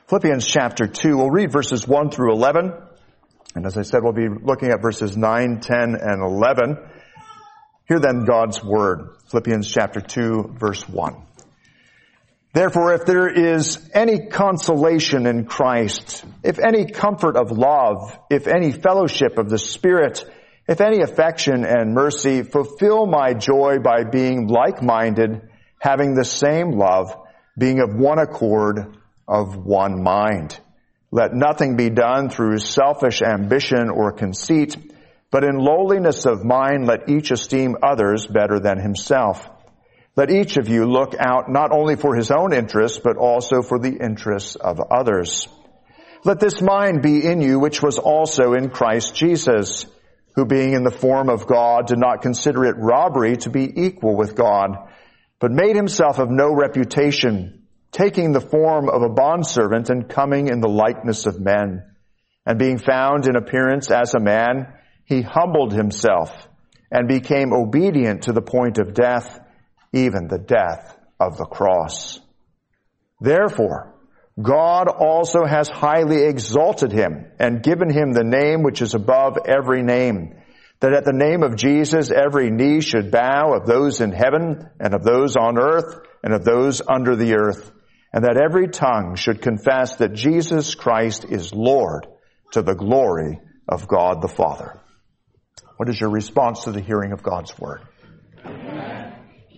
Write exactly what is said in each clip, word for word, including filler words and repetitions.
Philippians chapter two, we'll read verses one through eleven. And as I said, we'll be looking at verses nine, ten, and eleven. Hear then God's word. Philippians chapter two, verse one. Therefore, if there is any consolation in Christ, if any comfort of love, if any fellowship of the Spirit, if any affection and mercy, fulfill my joy by being like-minded, having the same love, being of one accord, of one mind. Let nothing be done through selfish ambition or conceit, but in lowliness of mind let each esteem others better than himself. Let each of you look out not only for his own interests, but also for the interests of others. Let this mind be in you, which was also in Christ Jesus, who being in the form of God did not consider it robbery to be equal with God, but made himself of no reputation, taking the form of a bondservant and coming in the likeness of men. And being found in appearance as a man, he humbled himself and became obedient to the point of death, even the death of the cross. Therefore, God also has highly exalted him and given him the name which is above every name, that at the name of Jesus every knee should bow, of those in heaven and of those on earth and of those under the earth, and that every tongue should confess that Jesus Christ is Lord, to the glory of God the Father. What is your response to the hearing of God's word? Amen.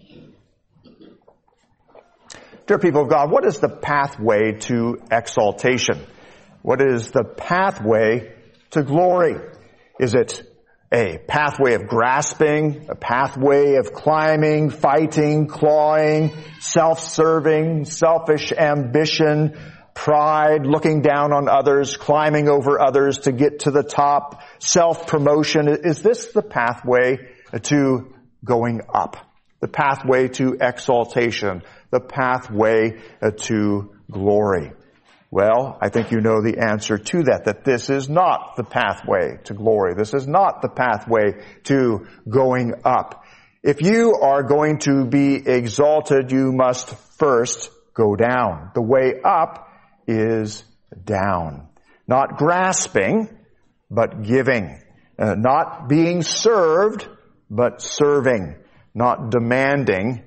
Dear people of God, what is the pathway to exaltation? What is the pathway to glory? Is it a pathway of grasping, a pathway of climbing, fighting, clawing, self-serving, selfish ambition, pride, looking down on others, climbing over others to get to the top, self-promotion? Is this the pathway to going up? The pathway to exaltation? The pathway to glory? Well, I think you know the answer to that, that this is not the pathway to glory. This is not the pathway to going up. If you are going to be exalted, you must first go down. The way up is down. Not grasping, but giving. Uh, not being served, but serving. Not demanding,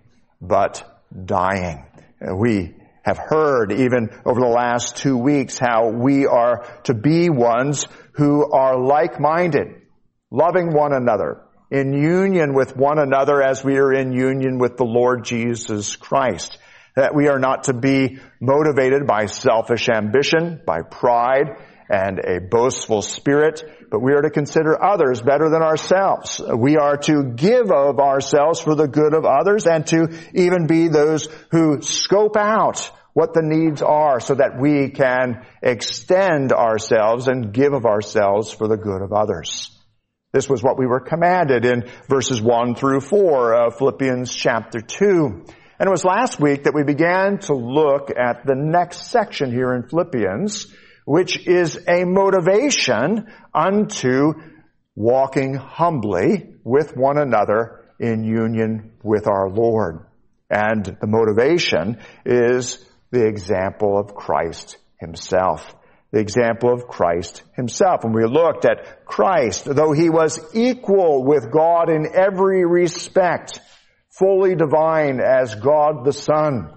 but dying. Uh, we have heard even over the last two weeks how we are to be ones who are like-minded, loving one another, in union with one another as we are in union with the Lord Jesus Christ. That we are not to be motivated by selfish ambition, by pride, and a boastful spirit, but we are to consider others better than ourselves. We are to give of ourselves for the good of others and to even be those who scope out what the needs are so that we can extend ourselves and give of ourselves for the good of others. This was what we were commanded in verses one through four of Philippians chapter two. And it was last week that we began to look at the next section here in Philippians, which is a motivation unto walking humbly with one another in union with our Lord. And the motivation is the example of Christ himself. The example of Christ himself. And we looked at Christ, though he was equal with God in every respect, fully divine as God the Son,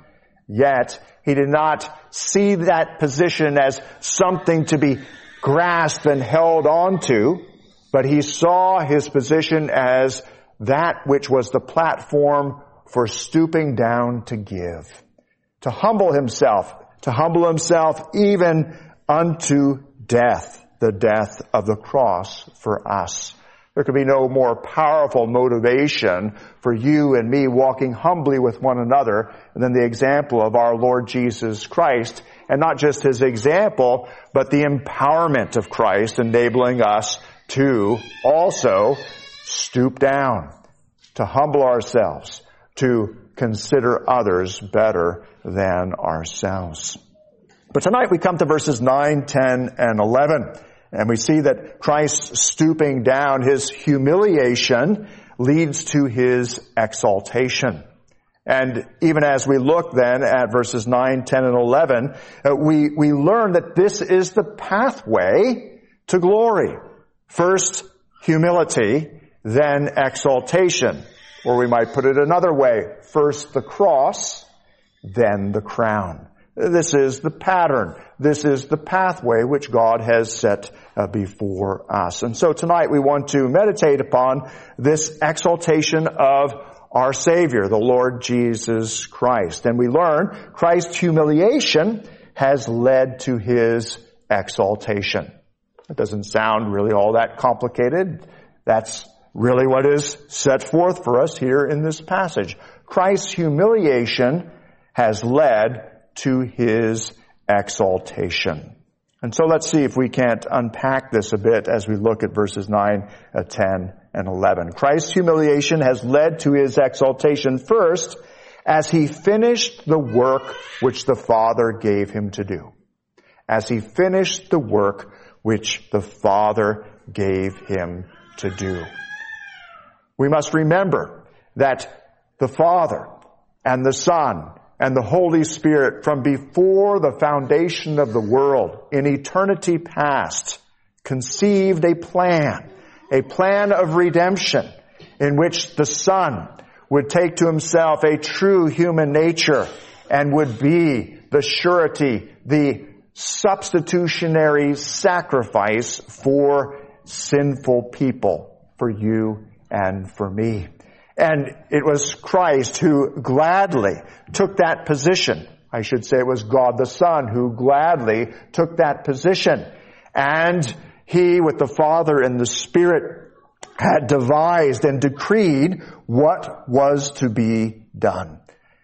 yet he did not see that position as something to be grasped and held onto, but he saw his position as that which was the platform for stooping down to give, to humble himself, to humble himself even unto death, the death of the cross for us. There could be no more powerful motivation for you and me walking humbly with one another than the example of our Lord Jesus Christ. And not just his example, but the empowerment of Christ enabling us to also stoop down, to humble ourselves, to consider others better than ourselves. But tonight we come to verses nine, ten, and eleven. And we see that Christ stooping down, his humiliation leads to his exaltation. And even as we look then at verses nine, ten, and eleven, uh, we, we learn that this is the pathway to glory. First, humility, then exaltation. Or we might put it another way. First the cross, then the crown. This is the pattern. This is the pathway which God has set uh, before us. And so tonight we want to meditate upon this exaltation of our Savior, the Lord Jesus Christ. And we learn Christ's humiliation has led to His exaltation. It doesn't sound really all that complicated. That's really what is set forth for us here in this passage. Christ's humiliation has led to His exaltation. And so let's see if we can't unpack this a bit as we look at verses nine, ten, and eleven. Christ's humiliation has led to His exaltation first as He finished the work which the Father gave Him to do. As He finished the work which the Father gave Him to do. We must remember that the Father and the Son and the Holy Spirit from before the foundation of the world in eternity past conceived a plan, a plan of redemption in which the Son would take to Himself a true human nature and would be the surety, the substitutionary sacrifice for sinful people, for you and for me. And it was Christ who gladly took that position. I should say it was God the Son who gladly took that position. And He, with the Father and the Spirit, had devised and decreed what was to be done.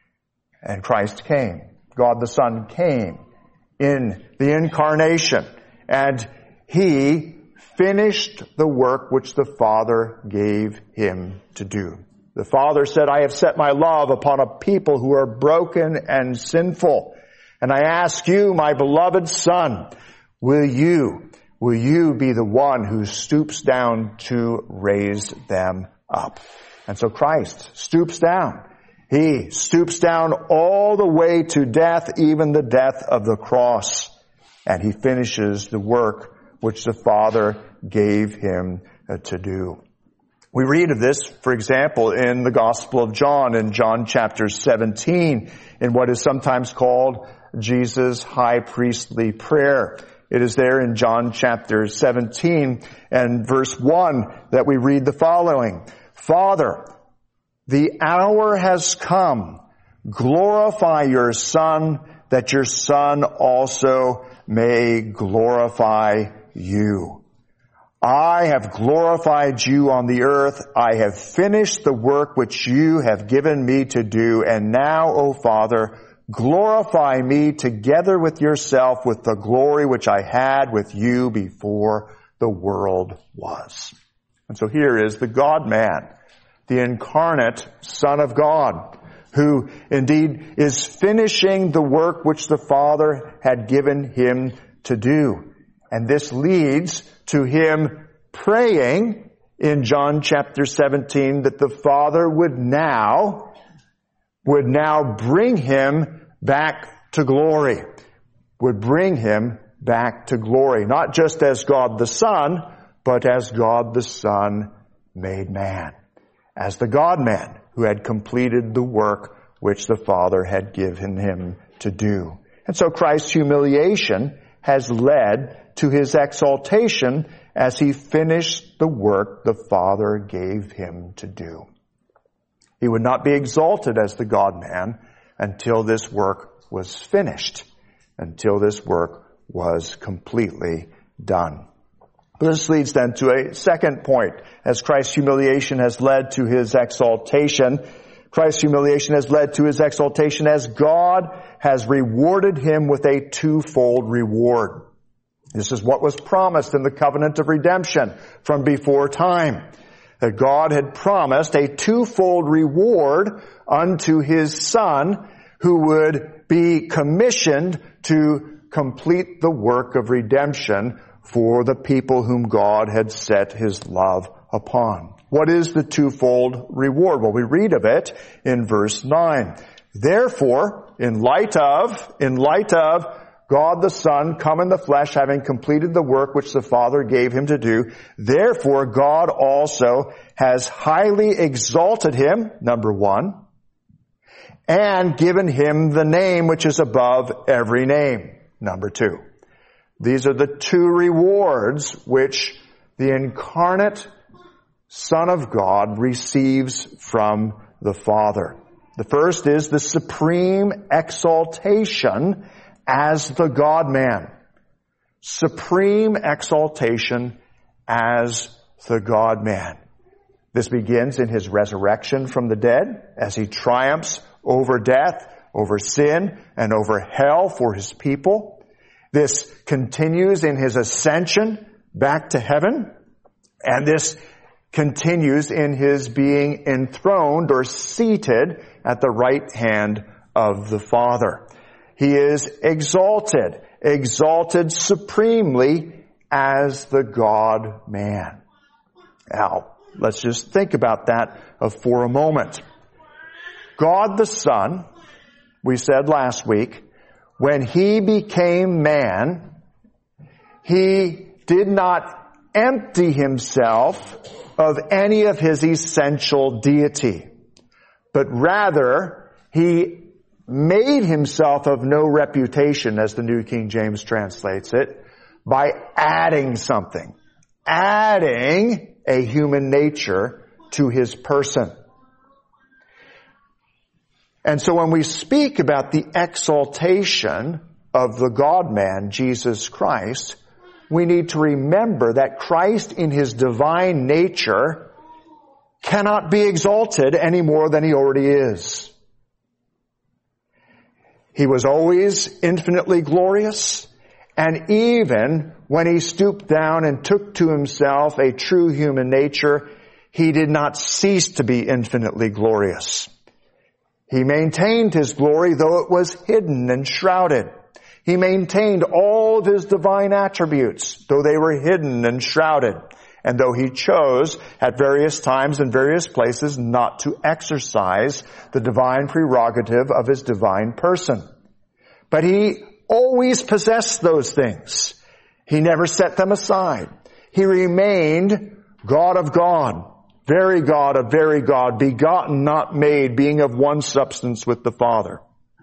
And Christ came. God the Son came in the incarnation. And He finished the work which the Father gave Him to do. The Father said, I have set my love upon a people who are broken and sinful. And I ask you, my beloved Son, will you, will you be the one who stoops down to raise them up? And so Christ stoops down. He stoops down all the way to death, even the death of the cross. And He finishes the work which the Father gave Him to do. We read of this, for example, in the Gospel of John, in John chapter seventeen, in what is sometimes called Jesus' high priestly prayer. It is there in John chapter seventeen and verse one that we read the following. Father, the hour has come. Glorify your Son, that your Son also may glorify you. I have glorified you on the earth. I have finished the work which you have given me to do. And now, O Father, glorify me together with yourself with the glory which I had with you before the world was. And so here is the God-man, the incarnate Son of God, who indeed is finishing the work which the Father had given Him to do. And this leads to Him praying in John chapter seventeen that the Father would now, would now bring Him back to glory, would bring Him back to glory, not just as God the Son, but as God the Son made man, as the God-man who had completed the work which the Father had given Him to do. And so Christ's humiliation has led to His exaltation as He finished the work the Father gave Him to do. He would not be exalted as the God-man until this work was finished, until this work was completely done. This leads then to a second point. As Christ's humiliation has led to His exaltation, Christ's humiliation has led to His exaltation as God has rewarded Him with a twofold reward. This is what was promised in the covenant of redemption from before time. That God had promised a twofold reward unto His Son who would be commissioned to complete the work of redemption for the people whom God had set His love upon. What is the twofold reward? Well, we read of it in verse nine. Therefore, in light of, in light of God the Son come in the flesh, having completed the work which the Father gave him to do, therefore God also has highly exalted him, number one, and given him the name which is above every name, number two. These are the two rewards which the incarnate Son of God receives from the Father. The first is the supreme exaltation as the God-man. Supreme exaltation as the God-man. This begins in his resurrection from the dead as he triumphs over death, over sin, and over hell for his people. This continues in his ascension back to heaven, and this continues in his being enthroned or seated at the right hand of the Father. He is exalted, exalted supremely as the God-man. Now, let's just think about that for a moment. God the Son, we said last week, when he became man, he did not empty himself of any of his essential deity, but rather he made himself of no reputation, as the New King James translates it, by adding something, adding a human nature to his person. And so when we speak about the exaltation of the God-man, Jesus Christ, we need to remember that Christ in his divine nature cannot be exalted any more than he already is. He was always infinitely glorious, and even when he stooped down and took to himself a true human nature, he did not cease to be infinitely glorious. He maintained his glory, though it was hidden and shrouded. He maintained all of his divine attributes, though they were hidden and shrouded, and though he chose at various times and various places not to exercise the divine prerogative of his divine person. But he always possessed those things. He never set them aside. He remained God of God, very God of very God, begotten, not made, being of one substance with the Father.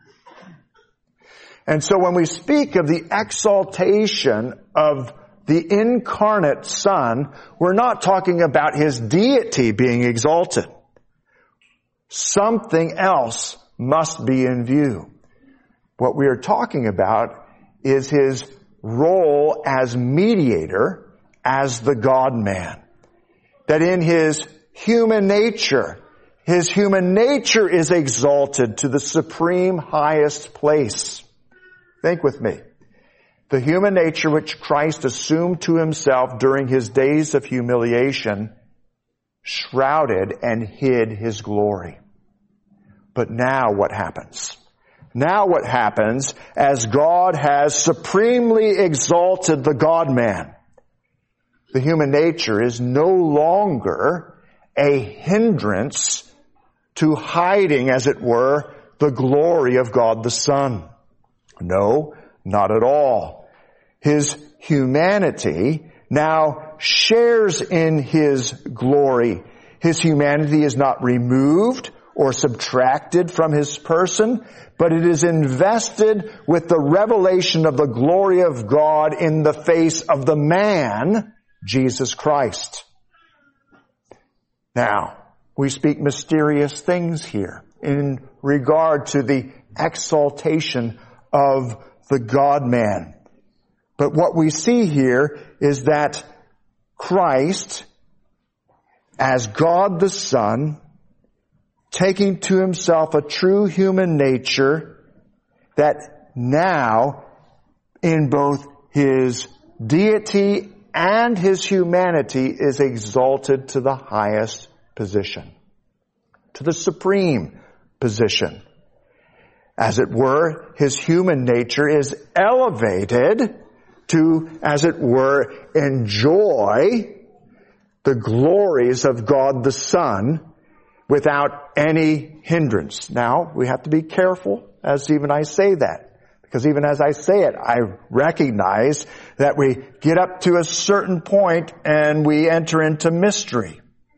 And so when we speak of the exaltation of the incarnate Son, we're not talking about his deity being exalted. Something else must be in view. What we are talking about is his role as mediator, as the God-man. That in his human nature, his human nature is exalted to the supreme highest place. Think with me. The human nature which Christ assumed to himself during his days of humiliation shrouded and hid his glory. But now what happens? Now what happens as God has supremely exalted the God-man? The human nature is no longer a hindrance to hiding, as it were, the glory of God the Son. No, not at all. His humanity now shares in his glory. His humanity is not removed or subtracted from his person, but it is invested with the revelation of the glory of God in the face of the man, Jesus Christ. Now, we speak mysterious things here in regard to the exaltation of the God-man. But what we see here is that Christ, as God the Son, taking to himself a true human nature, that now in both his deity and his humanity is exalted to the highest position, to the supreme position. As it were, his human nature is elevated to, as it were, enjoy the glories of God the Son without any hindrance. Now, we have to be careful as even I say that, because even as I say it, I recognize that we get up to a certain point and we enter into mystery.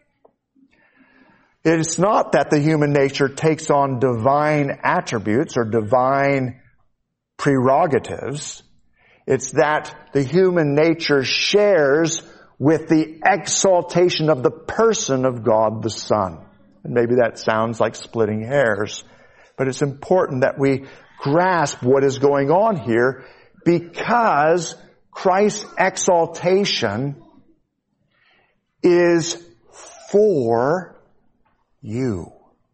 It's not that the human nature takes on divine attributes or divine prerogatives. It's that the human nature shares with the exaltation of the person of God the Son. And maybe that sounds like splitting hairs, but it's important that we grasp what is going on here, because Christ's exaltation is for you.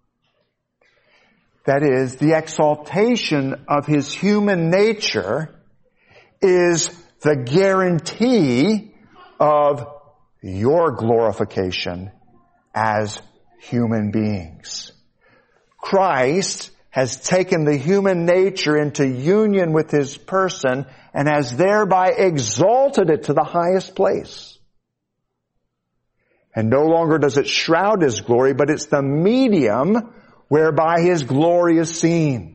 That is, the exaltation of his human nature is the guarantee of your glorification as human beings. Christ has taken the human nature into union with his person and has thereby exalted it to the highest place. And no longer does it shroud his glory, but it's the medium whereby his glory is seen.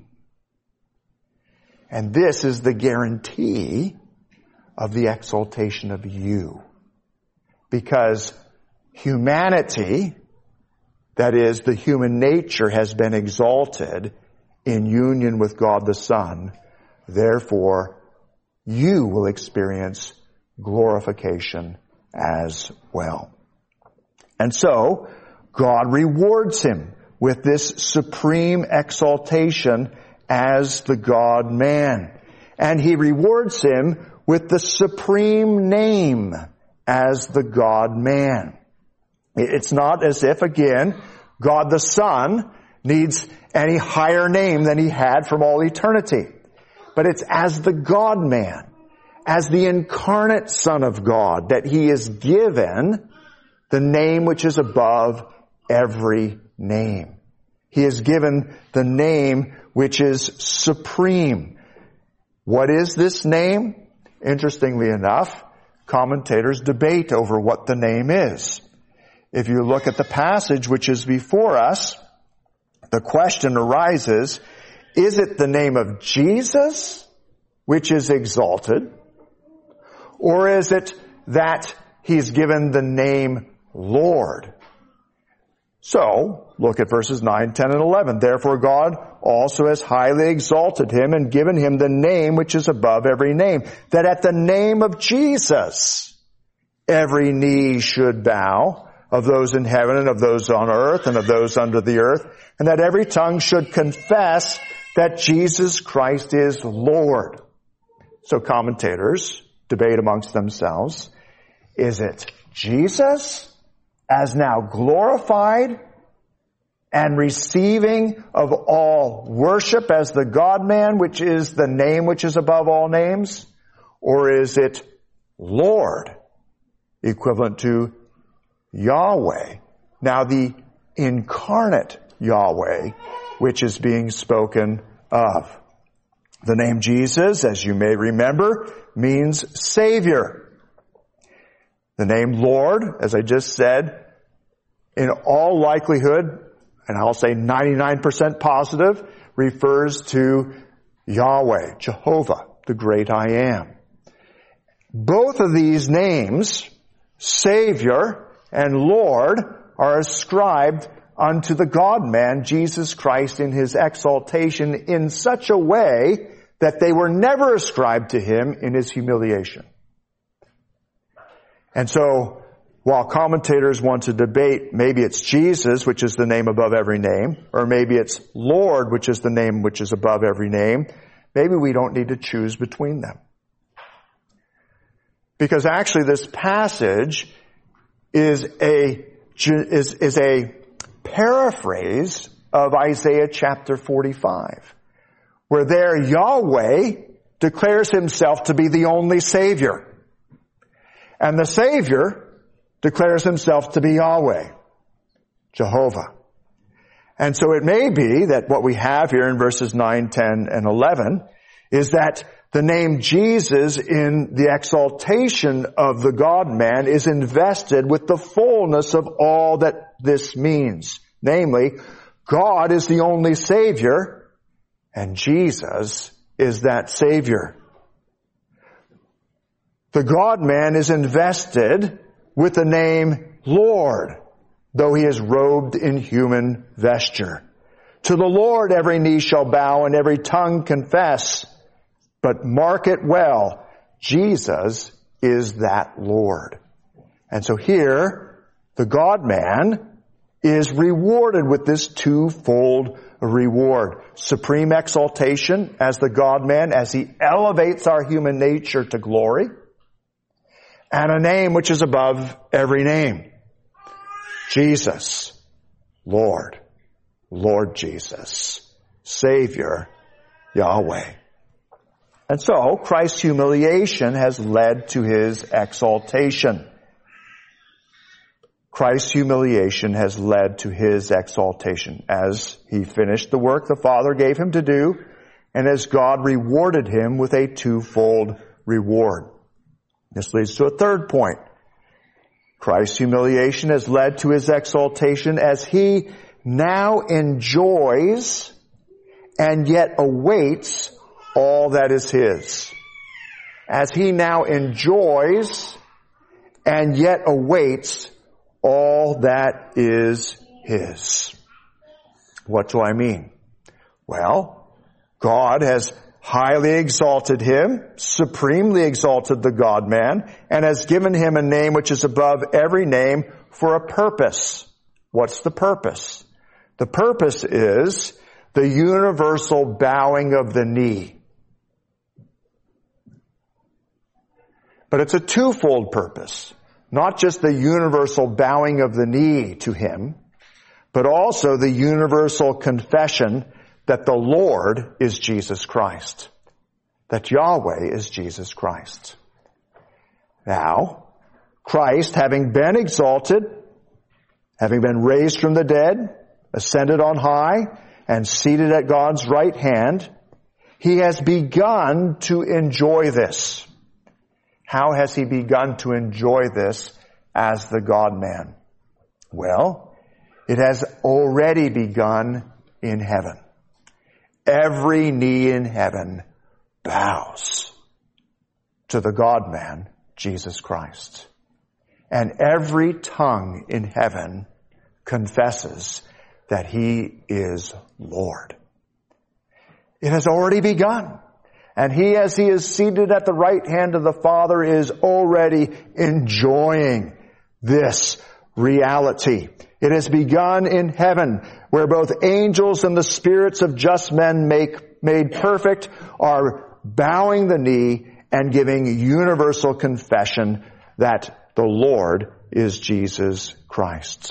And this is the guarantee of the exaltation of you. Because humanity, that is, the human nature, has been exalted in union with God the Son. Therefore, you will experience glorification as well. And so, God rewards him with this supreme exaltation as the God-man. And he rewards him with the supreme name as the God-man. It's not as if, again, God the Son needs any higher name than he had from all eternity. But it's as the God-man, as the incarnate Son of God, that he is given the name which is above every name. He is given the name which is supreme. What is this name? Interestingly enough, commentators debate over what the name is. If you look at the passage which is before us, the question arises, is it the name of Jesus which is exalted? Or is it that he's given the name Lord? So, look at verses nine, ten, and eleven. Therefore God also has highly exalted him and given him the name which is above every name, that at the name of Jesus every knee should bow, of those in heaven and of those on earth and of those under the earth, and that every tongue should confess that Jesus Christ is Lord. So commentators debate amongst themselves, is it Jesus as now glorified and receiving of all worship as the God-man, which is the name which is above all names? Or is it Lord, equivalent to Yahweh? Now the incarnate Yahweh, which is being spoken of. The name Jesus, as you may remember, means Savior. The name Lord, as I just said, in all likelihood, and I'll say ninety-nine percent positive, refers to Yahweh, Jehovah, the great I am. Both of these names, Savior and Lord, are ascribed unto the God-man, Jesus Christ, in his exaltation in such a way that they were never ascribed to him in his humiliation. And so, while commentators want to debate, maybe it's Jesus, which is the name above every name, or maybe it's Lord, which is the name which is above every name, maybe we don't need to choose between them. Because actually this passage is a, is, is a paraphrase of Isaiah chapter forty-five, where there Yahweh declares himself to be the only Savior. And the Savior declares himself to be Yahweh, Jehovah. And so it may be that what we have here in verses nine, ten, and eleven is that The name Jesus in the exaltation of the God-man is invested with the fullness of all that this means. Namely, God is the only Savior, and Jesus is that Savior. The God-man is invested with the name Lord, though he is robed in human vesture. To the Lord every knee shall bow and every tongue confess. But mark it well, Jesus is that Lord. And so here, the God-man is rewarded with this twofold reward. Supreme exaltation as the God-man, as he elevates our human nature to glory, and a name which is above every name. Jesus, Lord, Lord Jesus, Savior, Yahweh. And so, Christ's humiliation has led to his exaltation. Christ's humiliation has led to his exaltation as he finished the work the Father gave him to do, and as God rewarded him with a twofold reward. This leads to a third point. Christ's humiliation has led to his exaltation as he now enjoys and yet awaits all that is his. As he now enjoys and yet awaits all that is his. What do I mean? Well, God has highly exalted him, supremely exalted the God-man, and has given him a name which is above every name for a purpose. What's the purpose? The purpose is the universal bowing of the knee. But it's a twofold purpose. Not just the universal bowing of the knee to him, but also the universal confession that the Lord is Jesus Christ. That Yahweh is Jesus Christ. Now, Christ, having been exalted, having been raised from the dead, ascended on high, and seated at God's right hand, he has begun to enjoy this. How has he begun to enjoy this as the God-man? Well, it has already begun in heaven. Every knee in heaven bows to the God-man, Jesus Christ. And every tongue in heaven confesses that he is Lord. It has already begun. And he, as he is seated at the right hand of the Father, is already enjoying this reality. It has begun in heaven, where both angels and the spirits of just men make, made perfect are bowing the knee and giving universal confession that the Lord is Jesus Christ.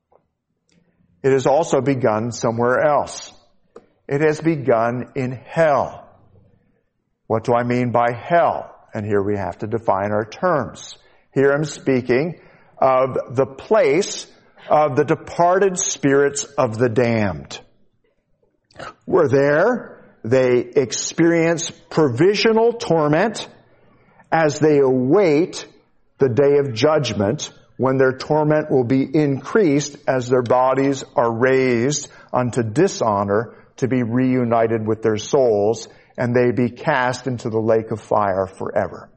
It has also begun somewhere else. It has begun in hell. What do I mean by hell? And here we have to define our terms. Here I'm speaking of the place of the departed spirits of the damned. Where there, they experience provisional torment as they await the day of judgment, when their torment will be increased as their bodies are raised unto dishonor to be reunited with their souls, and they be cast into the lake of fire forever.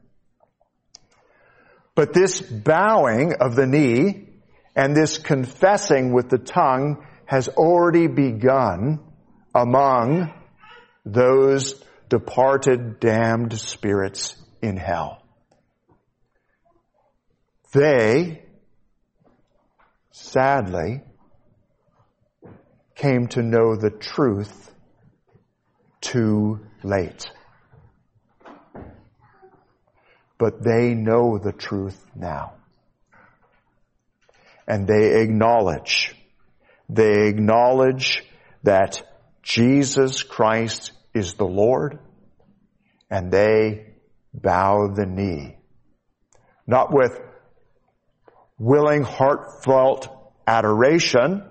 But this bowing of the knee and this confessing with the tongue has already begun among those departed, damned spirits in hell. They, sadly, came to know the truth too late. But they know the truth now. And they acknowledge, they acknowledge that Jesus Christ is the Lord, and they bow the knee. Not with willing, heartfelt adoration,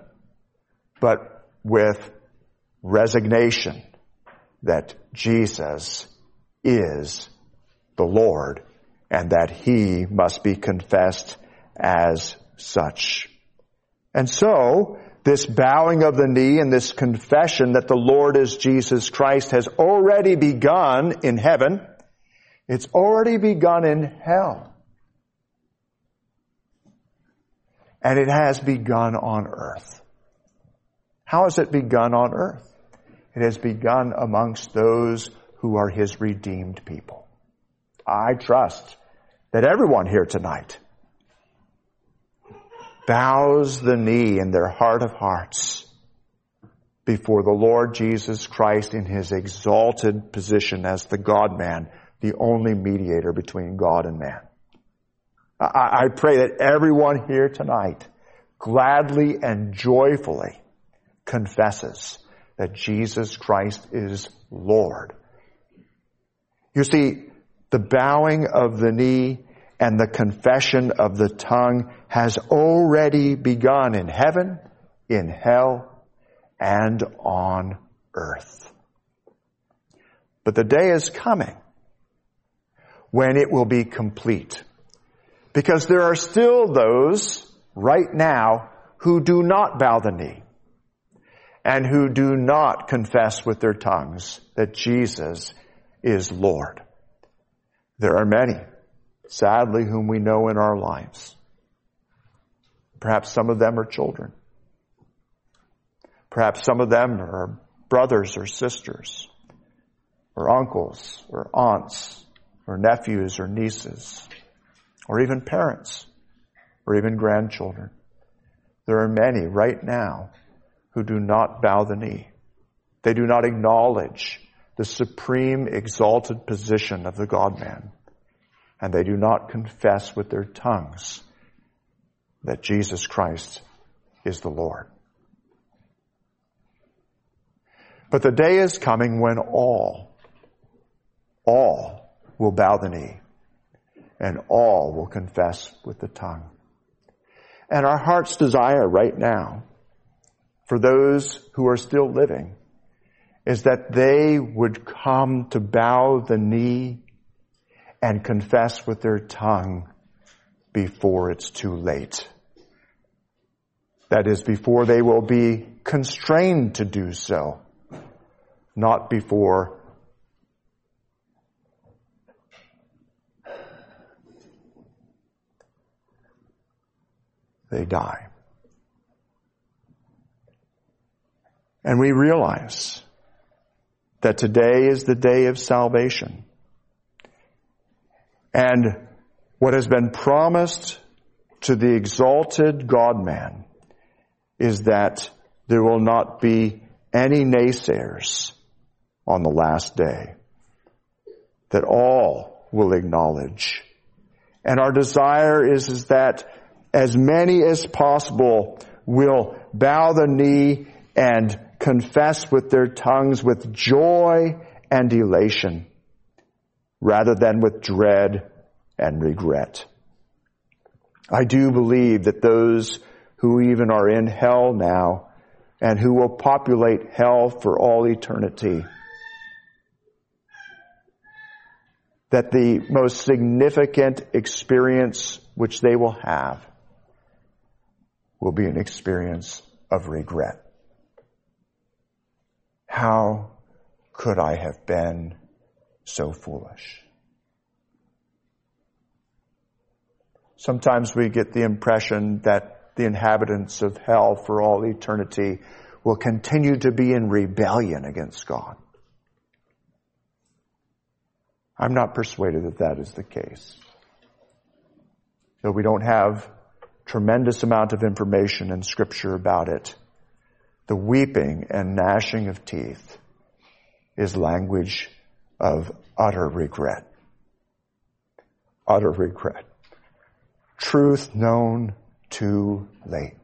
but with resignation that Jesus is the Lord, and that he must be confessed as such. And so, this bowing of the knee and this confession that the Lord is Jesus Christ has already begun in heaven. It's already begun in hell. And it has begun on earth. How has it begun on earth? It has begun amongst those who are his redeemed people. I trust that everyone here tonight bows the knee in their heart of hearts before the Lord Jesus Christ in his exalted position as the God-man, the only mediator between God and man. I, I pray that everyone here tonight gladly and joyfully confesses that Jesus Christ is Lord. You see, the bowing of the knee and the confession of the tongue has already begun in heaven, in hell, and on earth. But the day is coming when it will be complete. Because there are still those right now who do not bow the knee and who do not confess with their tongues that Jesus is Lord. There are many, sadly, whom we know in our lives. Perhaps some of them are children. Perhaps some of them are brothers or sisters, or uncles, or aunts, or nephews, or nieces, or even parents, or even grandchildren. There are many right now who do not bow the knee. They do not acknowledge the supreme exalted position of the God-man. And they do not confess with their tongues that Jesus Christ is the Lord. But the day is coming when all, all will bow the knee and all will confess with the tongue. And our heart's desire right now for those who are still living is that they would come to bow the knee and confess with their tongue before it's too late. That is, before they will be constrained to do so, not before they die. And we realize that today is the day of salvation. And what has been promised to the exalted God-man is that there will not be any naysayers on the last day. That all will acknowledge. And our desire is, is that as many as possible will bow the knee and confess with their tongues with joy and elation, rather than with dread and regret. I do believe that those who even are in hell now and who will populate hell for all eternity, that the most significant experience which they will have will be an experience of regret. How could I have been so foolish? Sometimes we get the impression that the inhabitants of hell for all eternity will continue to be in rebellion against God. I'm not persuaded that that is the case. Though we don't have tremendous amount of information in Scripture about it, the weeping and gnashing of teeth is language of utter regret. Utter regret. Truth known too late.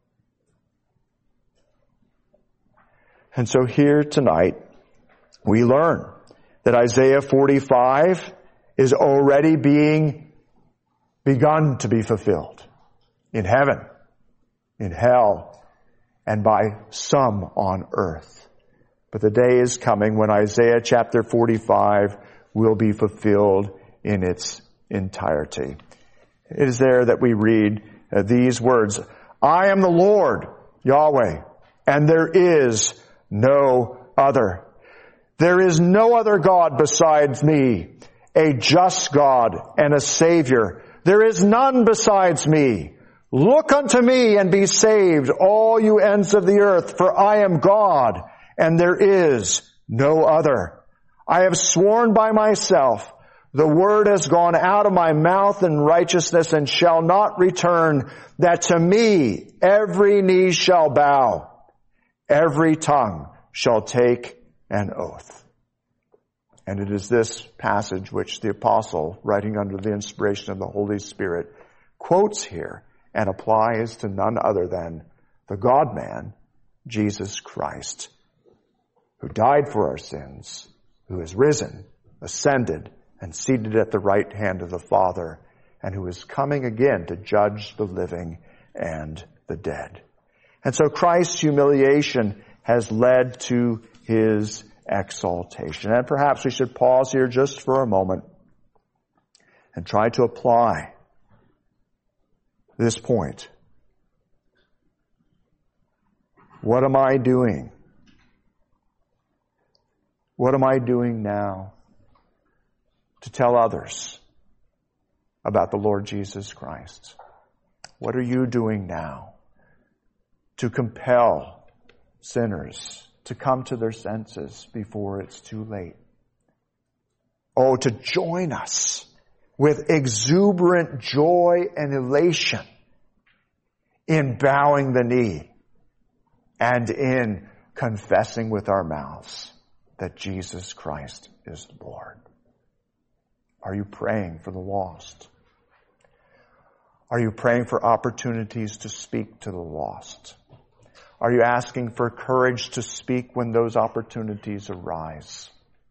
And so here tonight, we learn that Isaiah forty-five is already being begun to be fulfilled in heaven, in hell, and by some on earth. But the day is coming when Isaiah chapter forty-five will be fulfilled in its entirety. It is there that we read uh, these words, I am the Lord, Yahweh, and there is no other. There is no other God besides me, a just God and a Savior. There is none besides me. Look unto me and be saved, all you ends of the earth, for I am God, and there is no other. I have sworn by myself, the word has gone out of my mouth in righteousness and shall not return, that to me every knee shall bow, every tongue shall take an oath. And it is this passage which the apostle, writing under the inspiration of the Holy Spirit, quotes here and applies to none other than the God-man, Jesus Christ, who died for our sins, who is risen, ascended, and seated at the right hand of the Father, and who is coming again to judge the living and the dead. And so Christ's humiliation has led to his exaltation. And perhaps we should pause here just for a moment and try to apply this point. What am I doing? What am I doing now to tell others about the Lord Jesus Christ? What are you doing now to compel sinners to come to their senses before it's too late? Oh, to join us with exuberant joy and elation in bowing the knee and in confessing with our mouths that Jesus Christ is Lord. Are you praying for the lost? Are you praying for opportunities to speak to the lost? Are you asking for courage to speak when those opportunities arise?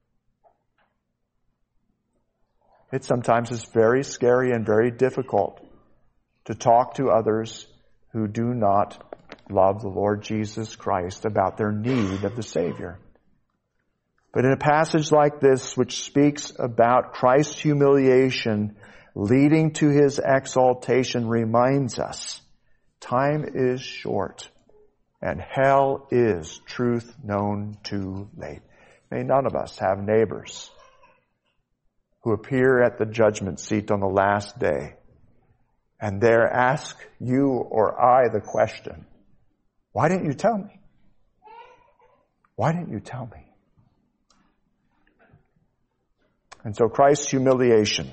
It sometimes is very scary and very difficult to talk to others who do not love the Lord Jesus Christ about their need of the Savior. But in a passage like this, which speaks about Christ's humiliation leading to his exaltation, reminds us time is short and hell is truth known too late. May none of us have neighbors who appear at the judgment seat on the last day and there ask you or I the question, why didn't you tell me? Why didn't you tell me? And so Christ's humiliation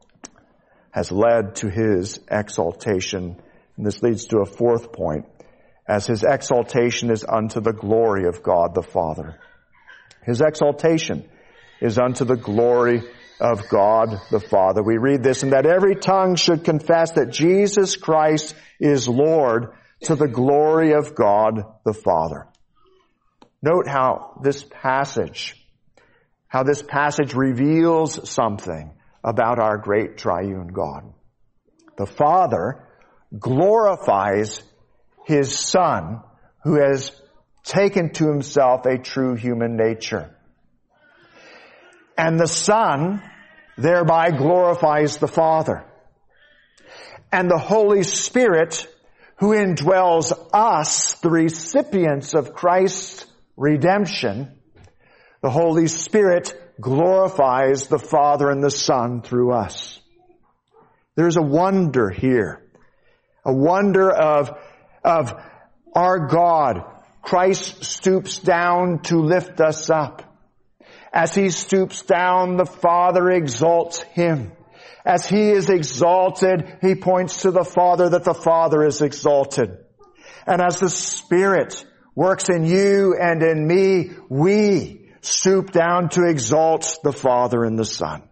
has led to his exaltation. And this leads to a fourth point, as his exaltation is unto the glory of God the Father. His exaltation is unto the glory of God the Father. We read this, and that every tongue should confess that Jesus Christ is Lord, to the glory of God the Father. Note how this passage How this passage reveals something about our great triune God. The Father glorifies his Son, who has taken to himself a true human nature. And the Son thereby glorifies the Father. And the Holy Spirit, who indwells us, the recipients of Christ's redemption, the Holy Spirit glorifies the Father and the Son through us. There's a wonder here. A wonder of, of our God. Christ stoops down to lift us up. As he stoops down, the Father exalts him. As he is exalted, he points to the Father that the Father is exalted. And as the Spirit works in you and in me, we stoop down to exalt the Father and the Son.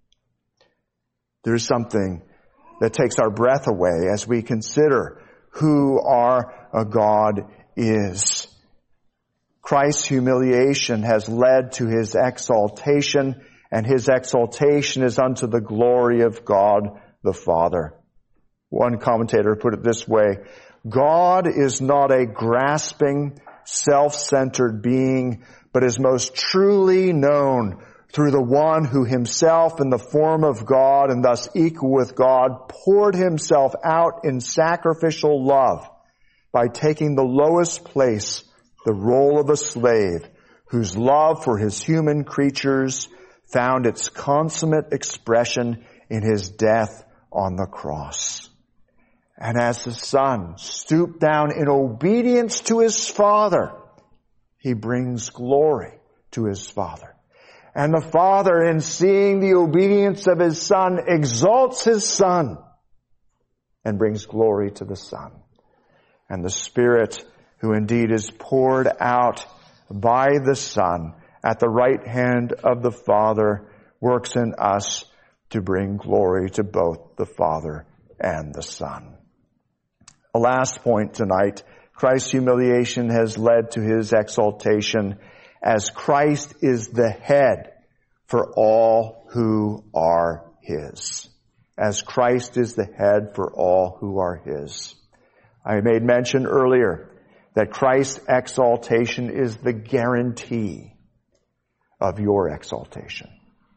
There's something that takes our breath away as we consider who our God is. Christ's humiliation has led to his exaltation, and his exaltation is unto the glory of God the Father. One commentator put it this way: God is not a grasping, self-centered being, but is most truly known through the one who himself in the form of God and thus equal with God poured himself out in sacrificial love by taking the lowest place, the role of a slave, whose love for his human creatures found its consummate expression in his death on the cross. And as the Son stooped down in obedience to his Father, he brings glory to his Father. And the Father, in seeing the obedience of his Son, exalts his Son and brings glory to the Son. And the Spirit, who indeed is poured out by the Son at the right hand of the Father, works in us to bring glory to both the Father and the Son. A last point tonight. Christ's humiliation has led to his exaltation as Christ is the head for all who are his. As Christ is the head for all who are his. I made mention earlier that Christ's exaltation is the guarantee of your exaltation.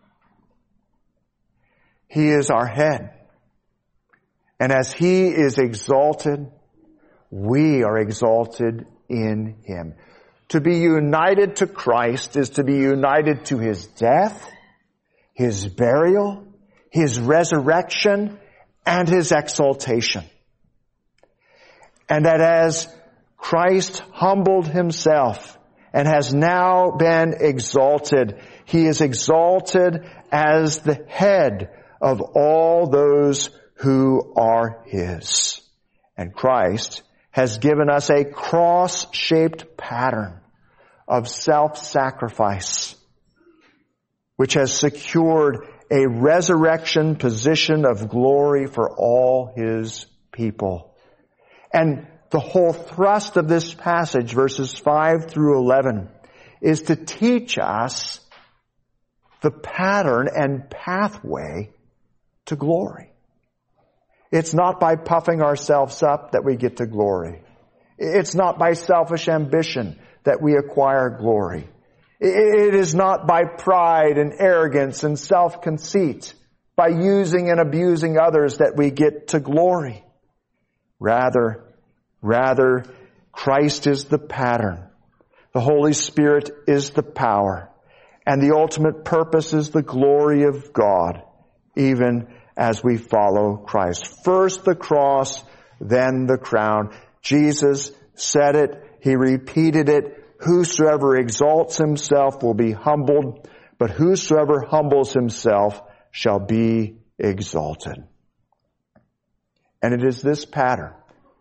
He is our head. And as he is exalted, we are exalted in him. To be united to Christ is to be united to his death, his burial, his resurrection, and his exaltation. And that as Christ humbled himself and has now been exalted, he is exalted as the head of all those who are his. And Christ has given us a cross-shaped pattern of self-sacrifice, which has secured a resurrection position of glory for all his people. And the whole thrust of this passage, verses five through eleven, is to teach us the pattern and pathway to glory. It's not by puffing ourselves up that we get to glory. It's not by selfish ambition that we acquire glory. It is not by pride and arrogance and self-conceit, by using and abusing others that we get to glory. Rather, rather, Christ is the pattern. The Holy Spirit is the power. And the ultimate purpose is the glory of God, even as we follow Christ. First the cross, then the crown. Jesus said it. He repeated it. Whosoever exalts himself will be humbled, but whosoever humbles himself shall be exalted. And it is this pattern,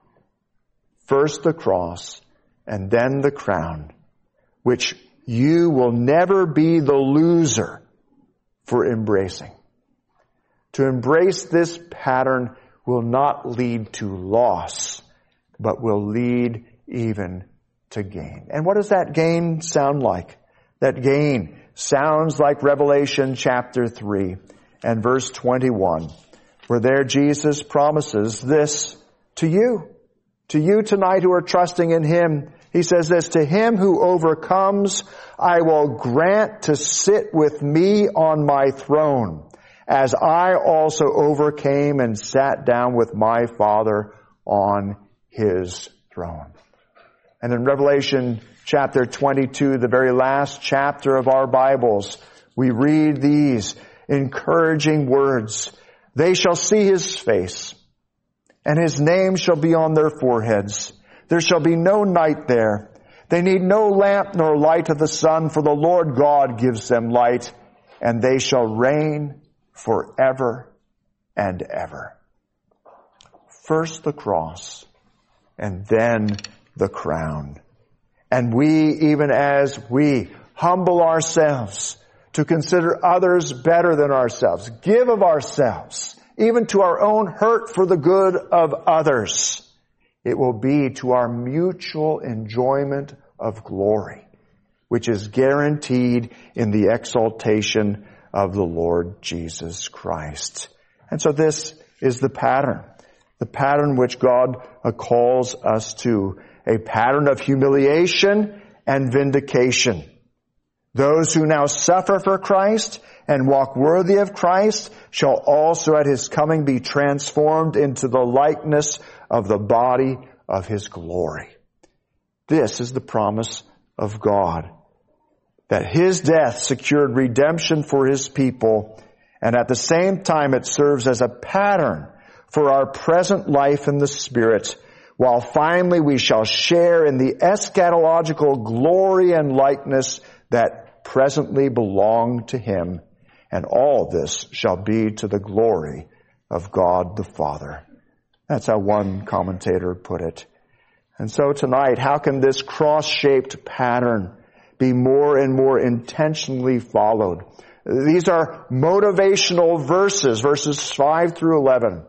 first the cross and then the crown, which you will never be the loser for embracing. To embrace this pattern will not lead to loss, but will lead even to gain. And what does that gain sound like? That gain sounds like Revelation chapter three and verse twenty-one, where there Jesus promises this to you, to you tonight who are trusting in him. He says this, to him who overcomes, I will grant to sit with me on my throne, as I also overcame and sat down with my Father on his throne. And in Revelation chapter twenty-two, the very last chapter of our Bibles, we read these encouraging words. They shall see his face, and his name shall be on their foreheads. There shall be no night there. They need no lamp nor light of the sun, for the Lord God gives them light, and they shall reign forever and ever. First the cross, and then the crown. And we, even as we humble ourselves to consider others better than ourselves, give of ourselves, even to our own hurt for the good of others, it will be to our mutual enjoyment of glory, which is guaranteed in the exaltation of the Lord Jesus Christ. And so this is the pattern, the pattern which God calls us to, a pattern of humiliation and vindication. Those who now suffer for Christ and walk worthy of Christ shall also at his coming be transformed into the likeness of the body of his glory. This is the promise of God, that his death secured redemption for his people, and at the same time it serves as a pattern for our present life in the Spirit, while finally we shall share in the eschatological glory and likeness that presently belong to him. And all this shall be to the glory of God the Father. That's how one commentator put it. And so tonight, how can this cross-shaped pattern be more and more intentionally followed? These are motivational verses, verses five through eleven,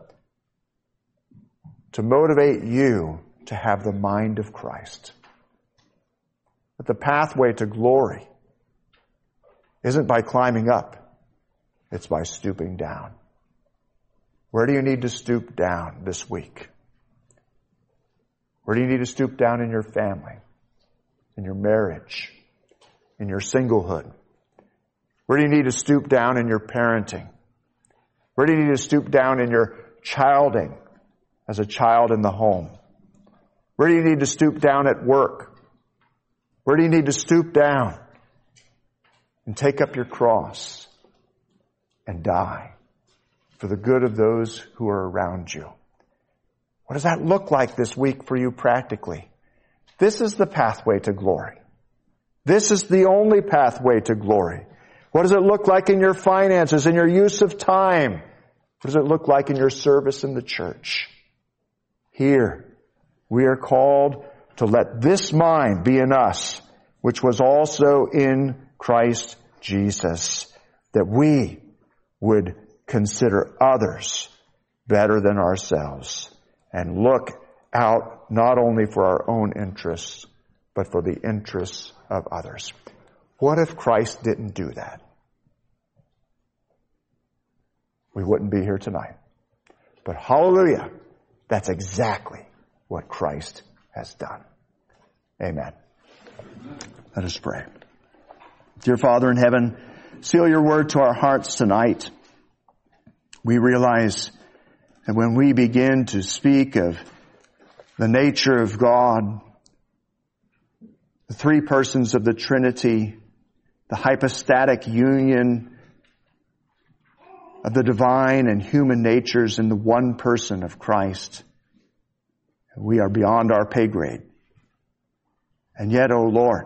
to motivate you to have the mind of Christ. But the pathway to glory isn't by climbing up, it's by stooping down. Where do you need to stoop down this week? Where do you need to stoop down in your family, in your marriage, in your singlehood? Where do you need to stoop down in your parenting? Where do you need to stoop down in your childing as a child in the home? Where do you need to stoop down at work? Where do you need to stoop down and take up your cross and die for the good of those who are around you? What does that look like this week for you practically? This is the pathway to glory. This is the only pathway to glory. What does it look like in your finances, in your use of time? What does it look like in your service in the church? Here, we are called to let this mind be in us, which was also in Christ Jesus, that we would consider others better than ourselves and look out not only for our own interests, but for the interests of others. What if Christ didn't do that? We wouldn't be here tonight. But hallelujah, that's exactly what Christ has done. Amen. Let us pray. Dear Father in heaven, seal your word to our hearts tonight. We realize that when we begin to speak of the nature of God, the three persons of the Trinity, the hypostatic union of the divine and human natures in the one person of Christ, we are beyond our pay grade. And yet, O Lord,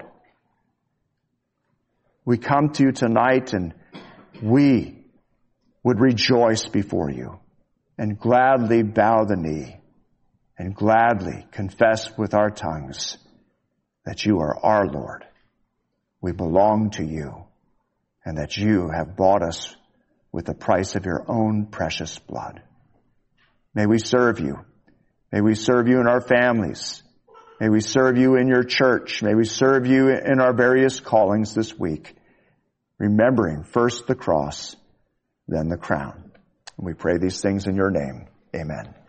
we come to you tonight and we would rejoice before you and gladly bow the knee and gladly confess with our tongues that you are our Lord. We belong to you and that you have bought us with the price of your own precious blood. May we serve you. May we serve you in our families. May we serve you in your church. May we serve you in our various callings this week, remembering first the cross, then the crown. And we pray these things in your name. Amen.